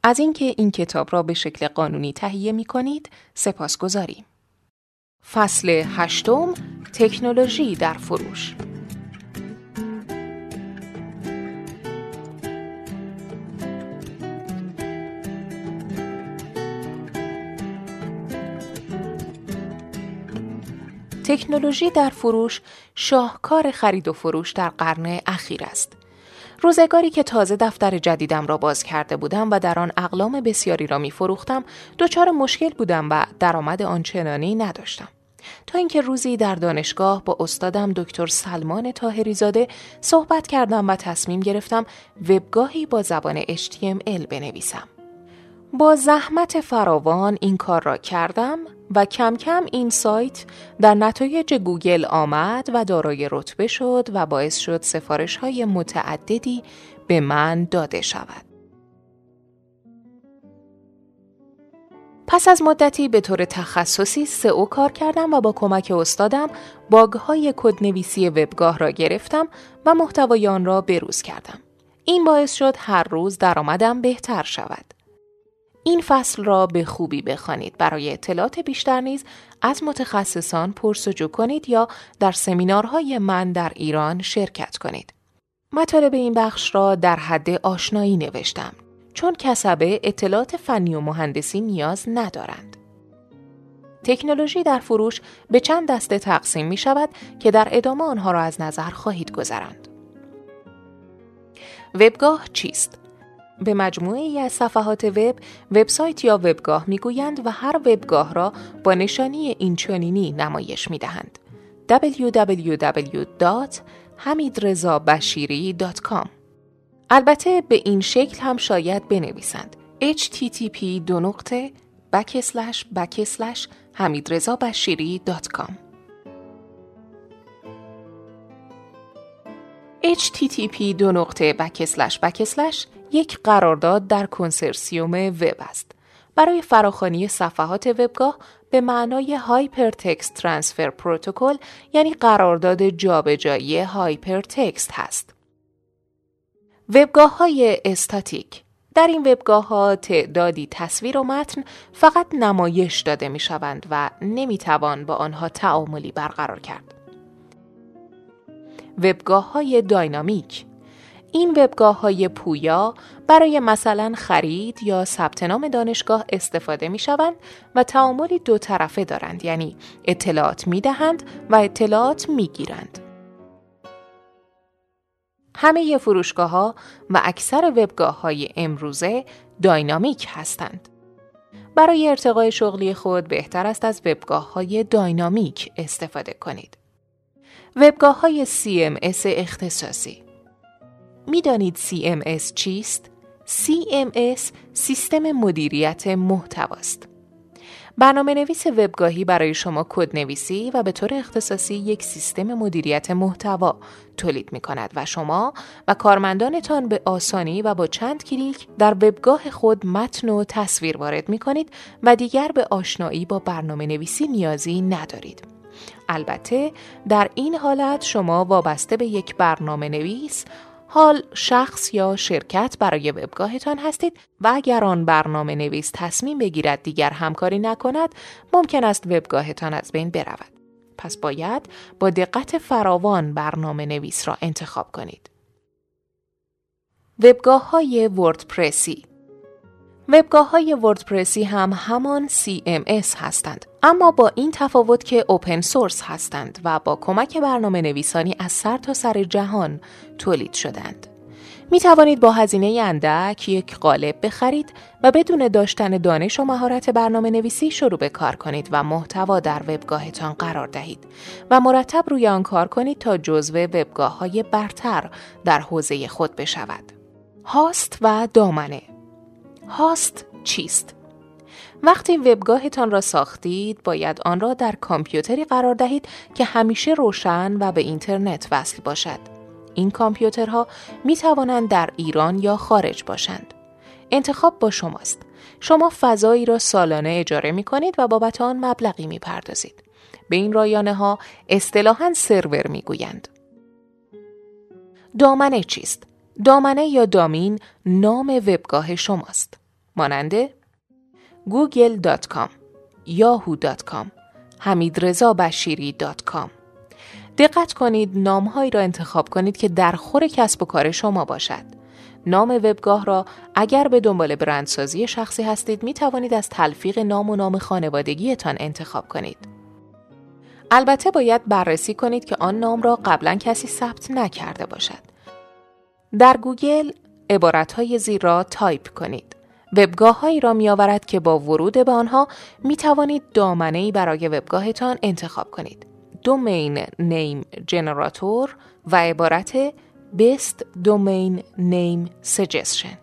از اینکه این کتاب را به شکل قانونی تهیه می‌کنید سپاسگزاریم. فصل 8: تکنولوژی در فروش. تکنولوژی در فروش شاهکار خرید و فروش در قرن اخیر است. روزگاری که تازه دفتر جدیدم را باز کرده بودم و در آن اقلام بسیاری را می فروختم، دچار مشکل بودم و درآمد آنچنانی نداشتم. تا اینکه روزی در دانشگاه با استادم دکتر سلمان طاهری‌زاده صحبت کردم و تصمیم گرفتم وبگاهی با زبان HTML بنویسم. با زحمت فراوان این کار را کردم و کم کم این سایت در نتایج گوگل آمد و دارای رتبه شد و باعث شد سفارش‌های متعددی به من داده شود. پس از مدتی به طور تخصصی SEO کار کردم و با کمک استادم باگ‌های کدنویسی وبگاه را گرفتم و محتوای آن را بروز کردم. این باعث شد هر روز درآمدم بهتر شود. این فصل را به خوبی بخوانید. برای اطلاعات بیشتر نیز از متخصصان پرسجو کنید یا در سمینارهای من در ایران شرکت کنید. مطالب این بخش را در حد آشنایی نوشتم، چون کسبه اطلاعات فنی و مهندسی نیاز ندارند. تکنولوژی در فروش به چند دسته تقسیم می شود که در ادامه آنها را از نظر خواهید گذراند. وبگاه چیست؟ به مجموعه‌ای از صفحات وب، وبسایت یا وبگاه میگویند و هر وبگاه را با نشانی اینچنینی نمایش میدهند: www.hamidrezabashiri.com. البته به این شکل هم شاید بنویسند: http://hamidrezabashiri.com. http:// یک قرارداد در کنسرسیوم وب است. برای فراخوانی صفحات وبگاه به معنای هایپرتکست ترانسفر پروتکل، یعنی قرارداد جابجایی هایپرتکست هست. وبگاه‌های استاتیک: در این وبگاه‌ها تعدادی تصویر و متن فقط نمایش داده می‌شوند و نمی‌توان با آنها تعاملی برقرار کرد. وبگاه‌های داینامیک: این وبگاه‌های پویا برای مثلا خرید یا ثبت نام دانشگاه استفاده می‌شوند و تعاملی دو طرفه دارند، یعنی اطلاعات می‌دهند و اطلاعات می‌گیرند. همه فروشگاه‌ها و اکثر وبگاه‌های امروزه داینامیک هستند. برای ارتقای شغلی خود بهتر است از وبگاه‌های داینامیک استفاده کنید. وبگاه‌های CMS اختصاصی: می‌دانید CMS چیست؟ CMS سیستم مدیریت محتواست. برنامه‌نویس وبگاهی برای شما کدنویسی و به طور اختصاصی یک سیستم مدیریت محتوا تولید می‌کند و شما و کارمندانتان به آسانی و با چند کلیک در وبگاه خود متن و تصویر وارد می‌کنید و دیگر به آشنایی با برنامه‌نویسی نیازی ندارید. البته در این حالت شما وابسته به یک برنامه‌نویس، حال شخص یا شرکت برای وبگاهتان هستید و اگر آن برنامه نویس تصمیم بگیرد دیگر همکاری نکند، ممکن است وبگاهتان از بین برود. پس باید با دقت فراوان برنامه نویس را انتخاب کنید. وبگاه‌های وردپرسی: وبگاه‌های وردپرسی هم همان CMS هستند، اما با این تفاوت که اوپن سورس هستند و با کمک برنامه نویسانی از سر تا سر جهان تولید شدند. می توانید با هزینه اندک یک قالب بخرید و بدون داشتن دانش و مهارت برنامه نویسی شروع به کار کنید و محتوا در وبگاهتان قرار دهید و مرتب روی آن کار کنید تا جزو وبگاه‌های برتر در حوزه خود بشود. هاست و دامنه: هاست چیست؟ وقتی وبگاهتان را ساختید، باید آن را در کامپیوتری قرار دهید که همیشه روشن و به اینترنت وصل باشد. این کامپیوترها می توانند در ایران یا خارج باشند. انتخاب با شماست. شما فضایی را سالانه اجاره می کنید و بابت آن مبلغی می پردازید. به این رایانه ها اصطلاحاً سرور می گویند. دامنه چیست؟ دامنه یا دامین نام وبگاه شماست. مانند google.com، yahoo.com، hamidrezabashiri.com. دقت کنید نام‌هایی را انتخاب کنید که در خور کسب و کار شما باشد. نام وبگاه را اگر به دنبال برندسازی شخصی هستید می توانید از تلفیق نام و نام خانوادگیتان انتخاب کنید. البته باید بررسی کنید که آن نام را قبلا کسی ثبت نکرده باشد. در گوگل عبارت‌های زیر را تایپ کنید. وبگاه‌هایی را می‌آورد که با ورود به آنها می توانید دامنه‌ای برای وبگاهتان انتخاب کنید. دومین نیم جنراتور و عبارت Best Domain Name Suggestion.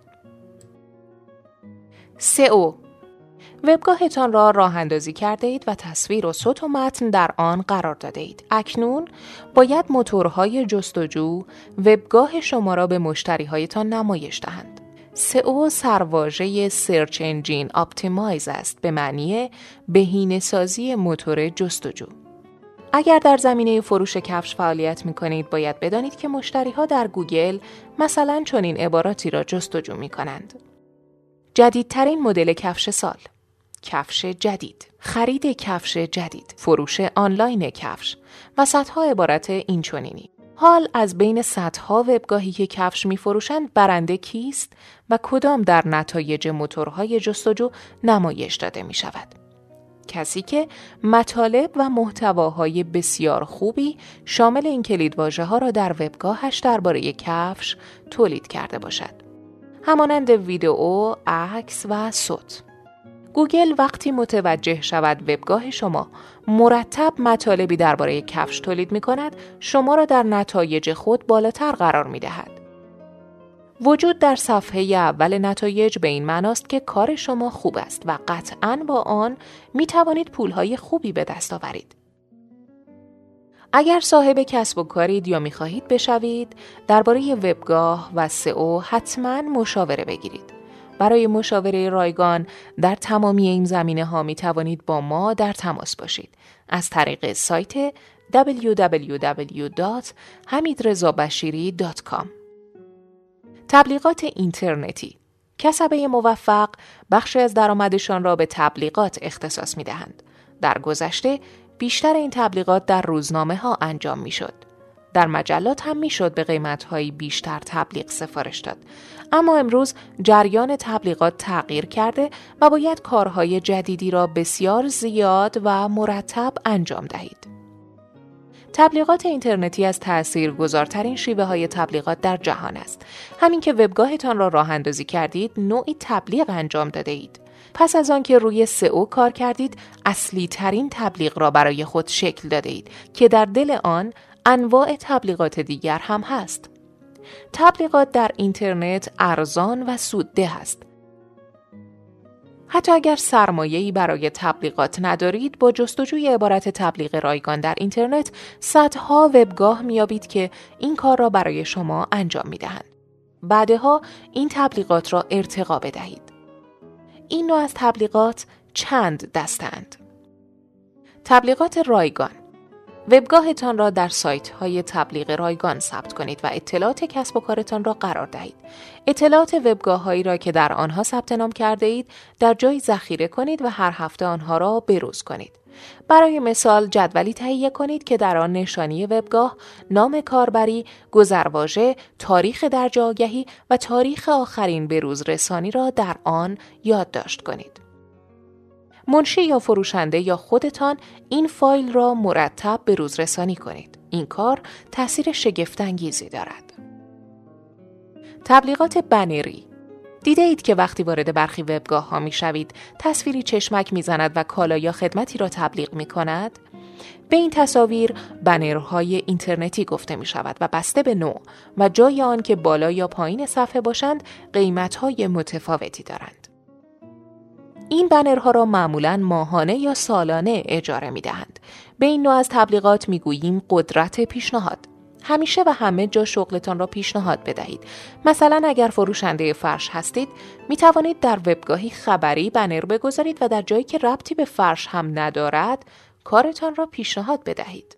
SEO. وبگاهتان را راه اندازی کرده اید و تصویر و صوت و متن در آن قرار داده اید. اکنون باید موتورهای جستجو وبگاه شما را به مشتریهایتان نمایش دهند. SEO سرواژه Search Engine Optimize است، به معنی بهینه‌سازی موتور جستجو. اگر در زمینه فروش کفش فعالیت می کنید، باید بدانید که مشتری‌ها در گوگل مثلا چنین عباراتی را جستجو می کنند: جدیدترین مدل کفش سال، کفش جدید، خرید کفش جدید، فروش آنلاین کفش و صدها عبارت این چنینی. حال از بین صدها وبگاهی که کفش می فروشند برنده کیست و کدام در نتایج موتورهای جستجو نمایش داده می شود؟ کسی که مطالب و محتواهای بسیار خوبی شامل این کلیدواژه‌ها را در وبگاهش درباره کفش تولید کرده باشد، همانند ویدئو، عکس و صوت. گوگل وقتی متوجه شود وبگاه شما مرتب مطالبی درباره کفش تولید می‌کند، شما را در نتایج خود بالاتر قرار می‌دهد. وجود در صفحه اول نتایج به این معناست که کار شما خوب است و قطعاً با آن می توانید پولهای خوبی به دست آورید. اگر صاحب کسب و کارید یا می خواهید بشوید، درباره وبگاه و SEO حتماً مشاوره بگیرید. برای مشاوره رایگان در تمامی این زمینه‌ها می توانید با ما در تماس باشید از طریق سایت www.hamidrezabashiri.com. تبلیغات اینترنتی. کسبه موفق بخشی از درآمدشان را به تبلیغات اختصاص می‌دهند. در گذشته بیشتر این تبلیغات در روزنامه‌ها انجام می‌شد. در مجلات هم می‌شد به قیمت‌های بیشتر تبلیغ سفارش داد. اما امروز جریان تبلیغات تغییر کرده و باید کارهای جدیدی را بسیار زیاد و مرتب انجام دهید. تبلیغات اینترنتی از تأثیرگذارترین شیوه‌های تبلیغات در جهان است. همین که وبگاهتان را راه اندازی کردید، نوعی تبلیغ انجام داده اید. پس از آن که روی SEO کار کردید، اصلی ترین تبلیغ را برای خود شکل داده اید که در دل آن انواع تبلیغات دیگر هم هست. تبلیغات در اینترنت ارزان و سودده است. حتی اگر سرمایه‌ای برای تبلیغات ندارید، با جستجوی عبارت تبلیغ رایگان در اینترنت صدها وبگاه میابید که این کار را برای شما انجام میدهند. بعدها این تبلیغات را ارتقا بدهید. این نوع از تبلیغات چند دسته‌اند. تبلیغات رایگان. وبگاهتان را در سایت‌های تبلیغ رایگان ثبت کنید و اطلاعات کسب و کارتان را قرار دهید. اطلاعات وبگاه‌هایی را که در آنها ثبت نام کرده اید در جایی ذخیره کنید و هر هفته آنها را بروز کنید. برای مثال جدولی تهیه کنید که در آن نشانی وبگاه، نام کاربری، گذرواژه، تاریخ درج آگهی و تاریخ آخرین بروز رسانی را در آن یادداشت کنید. منشی یا فروشنده یا خودتان این فایل را مرتب بروز رسانی کنید. این کار تأثیر شگفت‌انگیزی دارد. تبلیغات بنری. دیده اید که وقتی وارد برخی وبگاه ها می شوید، تصویری چشمک می زند و کالا یا خدمتی را تبلیغ می کند؟ به این تصاویر بنرهای اینترنتی گفته می شود و بسته به نوع و جای آن که بالا یا پایین صفحه باشند قیمت‌های متفاوتی دارند. این بنرها را معمولاً ماهانه یا سالانه اجاره می دهند. به این نوع از تبلیغات می گوییم قدرت پیشنهاد. همیشه و همه جا شغلتان را پیشنهاد بدهید. مثلا اگر فروشنده فرش هستید، می توانید در وبگاهی خبری بنر بگذارید و در جایی که ربطی به فرش هم ندارد، کارتان را پیشنهاد بدهید.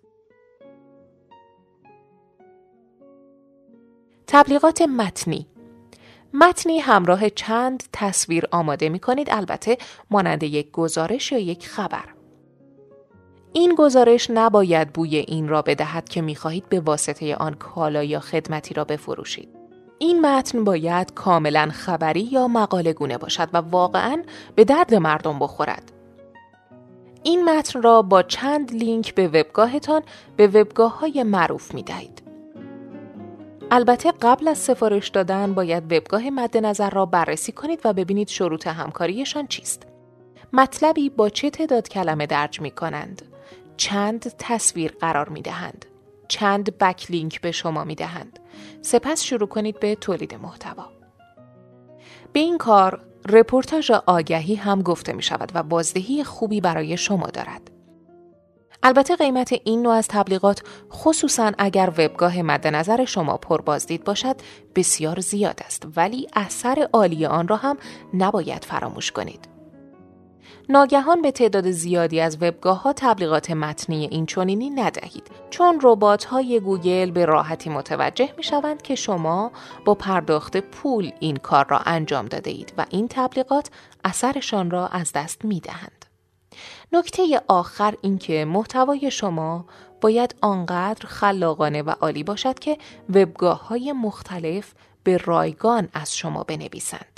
تبلیغات متنی. متنی همراه چند تصویر آماده می کنید، البته مانند یک گزارش یا یک خبر. این گزارش نباید بوی این را بدهد که می خواهید به واسطه آن کالا یا خدمتی را بفروشید. این متن باید کاملا خبری یا مقاله گونه باشد و واقعاً به درد مردم بخورد. این متن را با چند لینک به وبگاهتان به وبگاه‌های معروف می‌دهید. البته قبل از سفارش دادن باید وبگاه مد نظر را بررسی کنید و ببینید شروط همکاریشان چیست. مطلبی با چه تعداد کلمه درج می‌کنند، چند تصویر قرار می‌دهند، چند بک لینک به شما می‌دهند. سپس شروع کنید به تولید محتوا. به این کار رپورتاژ آگهی هم گفته می شود و بازدهی خوبی برای شما دارد. البته قیمت این نوع از تبلیغات، خصوصاً اگر وبگاه مد نظر شما پر بازدید باشد، بسیار زیاد است، ولی اثر عالی آن را هم نباید فراموش کنید. ناگهان به تعداد زیادی از وبگاه‌ها تبلیغات متنی این چنینی ندهید، چون ربات‌های گوگل به راحتی متوجه می‌شوند که شما با پرداخت پول این کار را انجام داده اید و این تبلیغات اثرشان را از دست می‌دهند. نکته آخر این که محتوای شما باید آنقدر خلاقانه و عالی باشد که وبگاه‌های مختلف به رایگان از شما بنویسند.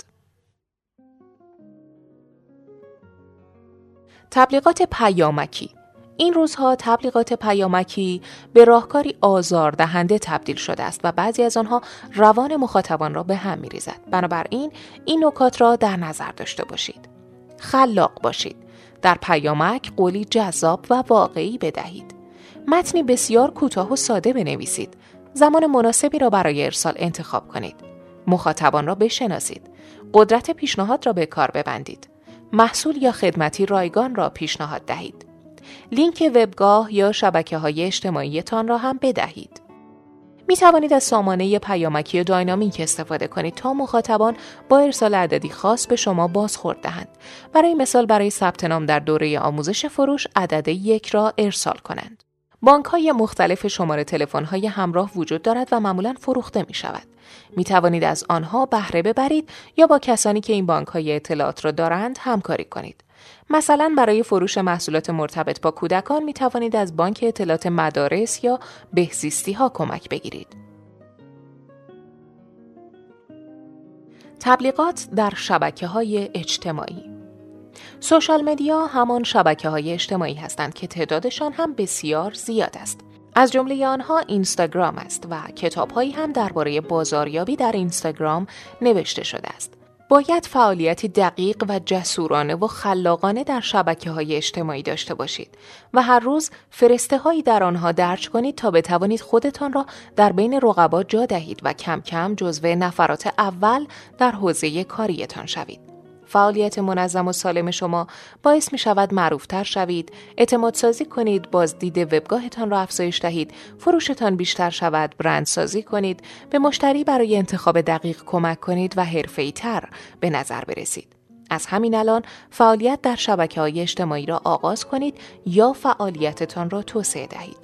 تبلیغات پیامکی. این روزها تبلیغات پیامکی به راهکاری آزاردهنده تبدیل شده است و بعضی از آنها روان مخاطبان را به هم می‌ریزد. بنابراین این نکات را در نظر داشته باشید. خلاق باشید. در پیامک قولی جذاب و واقعی بدهید. متنی بسیار کوتاه و ساده بنویسید. زمان مناسبی را برای ارسال انتخاب کنید. مخاطبان را بشناسید. قدرت پیشنهاد را به کار ببندید. محصول یا خدمتی رایگان را پیشنهاد دهید. لینک وبگاه یا شبکه‌های اجتماعیتان را هم بدهید. می توانید از سامانه پیامکی داینامیک استفاده کنید تا مخاطبان با ارسال عددی خاص به شما بازخورد دهند. برای مثال برای ثبت نام در دوره آموزش فروش عدد 1 را ارسال کنند. بانک‌های مختلف شماره تلفن‌های همراه وجود دارد و معمولاً فروخته می‌شود. می توانید از آنها بهره ببرید یا با کسانی که این بانک‌های اطلاعات را دارند همکاری کنید. مثلا برای فروش محصولات مرتبط با کودکان می توانید از بانک اطلاعات مدارس یا بهزیستی ها کمک بگیرید. تبلیغات در شبکه‌های اجتماعی. سوشال مدیا همان شبکه‌های اجتماعی هستند که تعدادشان هم بسیار زیاد است. از جمله آنها اینستاگرام است و کتاب‌هایی هم درباره بازاریابی در اینستاگرام نوشته شده است. باید فعالیتی دقیق و جسورانه و خلاقانه در شبکه‌های اجتماعی داشته باشید و هر روز فرسته‌هایی در آنها درج کنید تا بتوانید خودتان را در بین رقبا جا دهید و کم کم جزو نفرات اول در حوزه کاریتان شوید. فعالیت منظم و سالم شما باعث می شود معروفتر شوید، اعتماد سازی کنید، بازدید وبگاهتان را افزایش دهید، فروشتان بیشتر شود، برندسازی کنید، به مشتری برای انتخاب دقیق کمک کنید و حرفه‌ای تر به نظر برسید. از همین الان فعالیت در شبکه‌های اجتماعی را آغاز کنید یا فعالیتتان را توسعه دهید.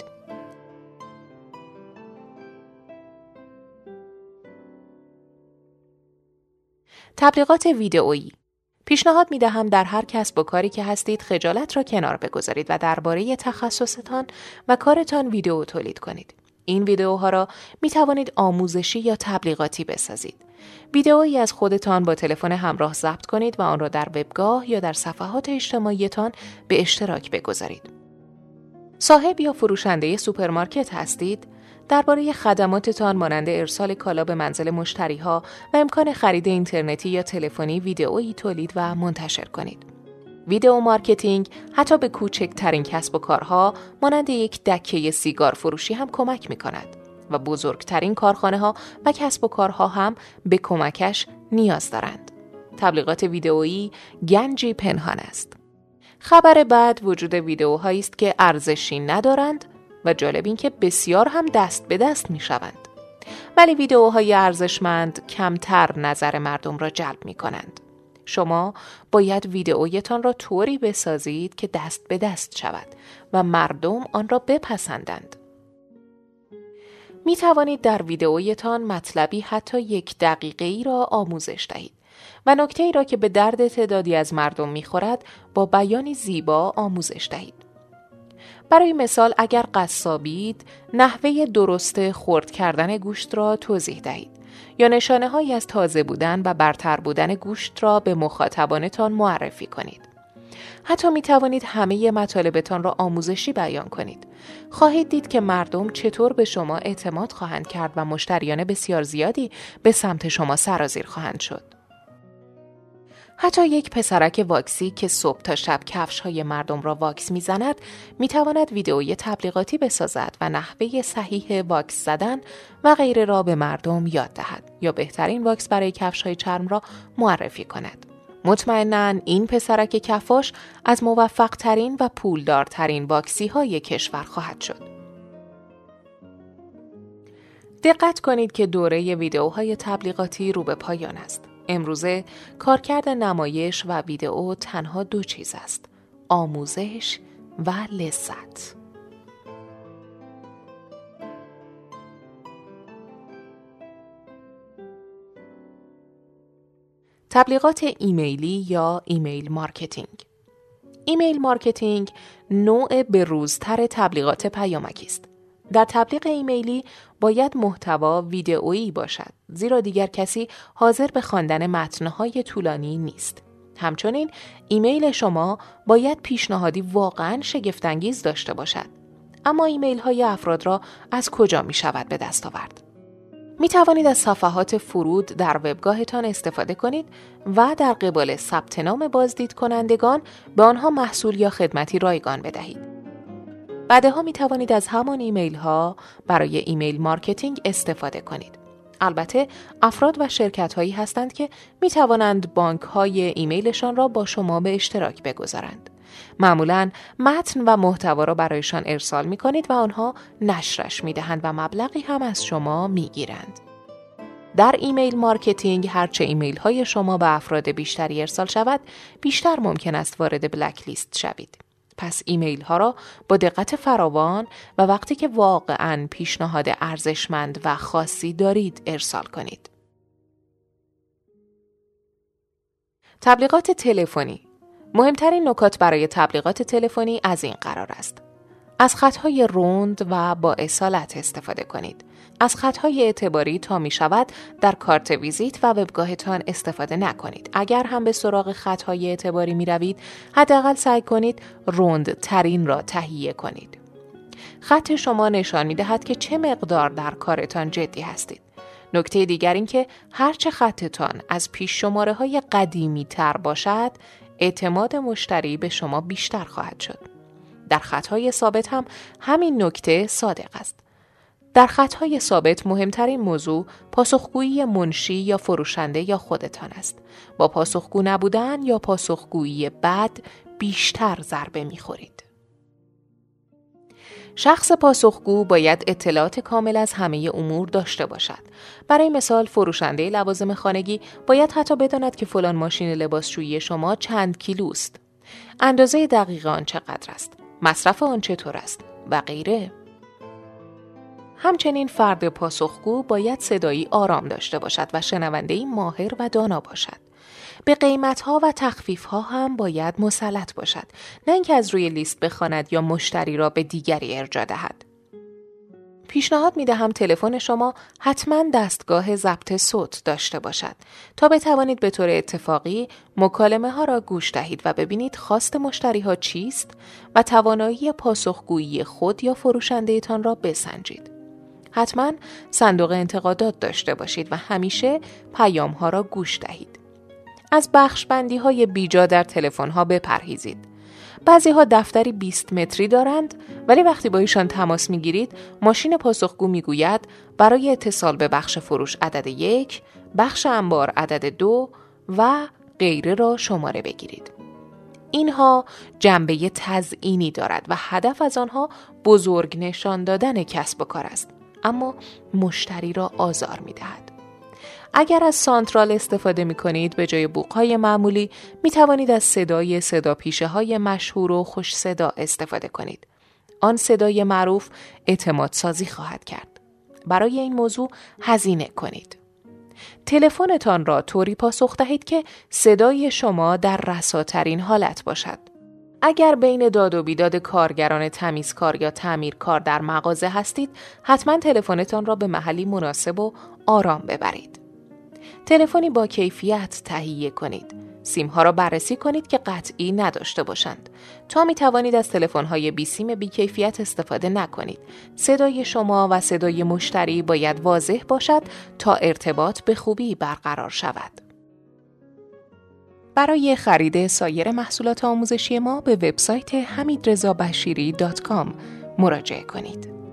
تبلیغات ویدئویی. پیشنهاد می دهم در هر کسب و کاری که هستید خجالت را کنار بگذارید و درباره تخصصتان و کارتان ویدئو تولید کنید. این ویدئوها را می توانید آموزشی یا تبلیغاتی بسازید. ویدئویی از خودتان با تلفن همراه ضبط کنید و آن را در وبگاه یا در صفحات اجتماعیتان به اشتراک بگذارید. صاحب یا فروشنده سوپرمارکت هستید؟ درباره خدماتتان مانند ارسال کالا به منزل مشتری‌ها و امکان خرید اینترنتی یا تلفنی ویدئویی تولید و منتشر کنید. ویدئو مارکتینگ حتی به کوچکترین کسب و کارها مانند یک دکه سیگار فروشی هم کمک می‌کند و بزرگترین کارخانه‌ها و کسب و کارها هم به کمکش نیاز دارند. تبلیغات ویدئویی گنجی پنهان است. خبر بعد وجود ویدئوهایی است که ارزشی ندارند و جالب این که بسیار هم دست به دست می شوند. ولی ویدئوهای ارزشمند کمتر نظر مردم را جلب می کنند. شما باید ویدئویتان را طوری بسازید که دست به دست شود و مردم آن را بپسندند. می توانید در ویدئویتان مطلبی حتی 1 دقیقه‌ای را آموزش دهید و نکته‌ای را که به درد تعدادی از مردم می‌خورد با بیانی زیبا آموزش دهید. برای مثال اگر قصابید، نحوه درست خرد کردن گوشت را توضیح دهید یا نشانه‌هایی از تازه بودن و برتر بودن گوشت را به مخاطبانتان معرفی کنید. حتی می توانید همه مطالبتان را آموزشی بیان کنید. خواهید دید که مردم چطور به شما اعتماد خواهند کرد و مشتریان بسیار زیادی به سمت شما سرازیر خواهند شد. حتی یک پسرک واکسی که صبح تا شب کفش‌های مردم را واکس می‌زند، می‌تواند ویدئوی تبلیغاتی بسازد و نحوه صحیح واکس زدن و غیره را به مردم یاد دهد یا بهترین واکس برای کفش‌های چرم را معرفی کند. مطمئناً این پسرک کفاش از موفق‌ترین و پولدارترین واکسی‌های کشور خواهد شد. دقت کنید که دوره ویدئوهای تبلیغاتی رو به پایان است. امروزه کارکرد نمایش و ویدئو تنها 2 چیز است: آموزش و لذت. تبلیغات ایمیلی یا ایمیل مارکتینگ. ایمیل مارکتینگ نوع بروزتر تبلیغات پیامکی است. در تبلیغ ایمیلی باید محتوا ویدئویی باشد، زیرا دیگر کسی حاضر به خواندن متن‌های طولانی نیست. همچنین ایمیل شما باید پیشنهادی واقعاً شگفت‌انگیز داشته باشد. اما ایمیل‌های افراد را از کجا می‌شود به دست آورد؟ می توانید از صفحات فرود در وبگاهتان استفاده کنید و در قبال ثبت نام بازدید کنندگان به آنها محصول یا خدمتی رایگان بدهید. بعدها می توانید از همان ایمیل ها برای ایمیل مارکتینگ استفاده کنید. البته افراد و شرکت هایی هستند که می توانند بانک های ایمیلشان را با شما به اشتراک بگذارند. معمولاً متن و محتوا را برایشان ارسال می کنید و آنها نشرش می دهند و مبلغی هم از شما می گیرند. در ایمیل مارکتینگ هرچه ایمیل های شما به افراد بیشتری ارسال شود، بیشتر ممکن است وارد بلک لیست شوید. پس ایمیل ها را با دقت فراوان و وقتی که واقعاً پیشنهاد ارزشمند و خاصی دارید ارسال کنید. تبلیغات تلفنی. مهمترین نکات برای تبلیغات تلفنی از این قرار است: از خطهای رند و با اصالت استفاده کنید. از خطهای اعتباری تا می شود در کارت ویزیت و وبگاهتان استفاده نکنید. اگر هم به سراغ خطهای اعتباری می روید، حداقل سعی کنید رند ترین را تهیه کنید. خط شما نشان می دهد که چه مقدار در کارتان جدی هستید. نکته دیگر این که هرچه خطتان از پیش شماره های قدیمی تر باشد، اعتماد مشتری به شما بیشتر خواهد شد. در خطهای ثابت هم همین نکته صادق است. در خطهای ثابت مهمترین موضوع پاسخگویی منشی یا فروشنده یا خودتان است. با پاسخگو نبودن یا پاسخگویی بد بیشتر ضربه می‌خورید. شخص پاسخگو باید اطلاعات کامل از همه امور داشته باشد. برای مثال فروشنده لوازم خانگی باید حتی بداند که فلان ماشین لباسشویی شما چند کیلوست، اندازه دقیق آن چقدر است، مصرف آن چطور است و غیره. همچنین فرد پاسخگو باید صدایی آرام داشته باشد و شنونده‌ای ماهر و دانا باشد. به قیمت‌ها و تخفیف‌ها هم باید مسلط باشد، نه اینکه از روی لیست بخواند یا مشتری را به دیگری ارجاع دهد. پیشنهاد می‌دهم تلفن شما حتما دستگاه ضبط صوت داشته باشد تا بتوانید به طور اتفاقی مکالمه‌ها را گوش دهید و ببینید خواست مشتری‌ها چیست و توانایی پاسخگویی خود یا فروشنده‌تان را بسنجید. حتما صندوق انتقادات داشته باشید و همیشه پیام‌ها را گوش دهید. از بخش‌بندی‌های بیجا در تلفن‌ها بپرهیزید. بعضی‌ها دفتری 20 متری دارند، ولی وقتی با ایشان تماس می‌گیرید، ماشین پاسخگو می‌گوید برای اتصال به بخش فروش عدد 1، بخش انبار عدد 2 و غیره را شماره بگیرید. اینها جنبه تزیینی دارد و هدف از آنها بزرگ نشان دادن کسب و کار است، اما مشتری را آزار می‌دهد. اگر از سانترال استفاده می کنید به جای بوق‌های معمولی می توانید از صدا پیشه‌های مشهور و خوش صدا استفاده کنید. آن صدای معروف اعتماد سازی خواهد کرد. برای این موضوع هزینه کنید. تلفنتان را طوری پاسخ دهید که صدای شما در رساترین حالت باشد. اگر بین داد و بیداد کارگران تمیزکار یا تعمیرکار در مغازه هستید، حتما تلفنتان را به محلی مناسب و آرام ببرید. تلفنی با کیفیت تهیه کنید. سیم‌ها را بررسی کنید که قطعی نداشته باشند. تا می توانید از تلفن‌های بی سیم بی کیفیت استفاده نکنید. صدای شما و صدای مشتری باید واضح باشد تا ارتباط به خوبی برقرار شود. برای خرید سایر محصولات آموزشی ما به وبسایت hamidrezabashiri.com مراجعه کنید.